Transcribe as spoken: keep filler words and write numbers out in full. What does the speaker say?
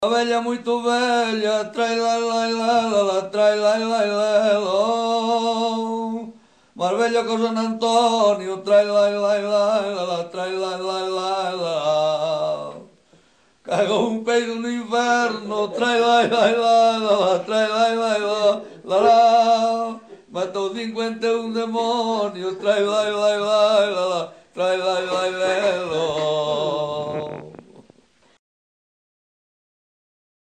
A velha muito velha, trai lai lai lai la la, trai lai lai lai lo. Mais velha que o San Antonio, trai lai lai lai la la, trai lai lai lai la. Cagou um peido no inverno, trai lai lai lai la la, trai lai lai la la la. Matou cinquenta e um demónios, trai lai lai lai la la, trai lai lai lai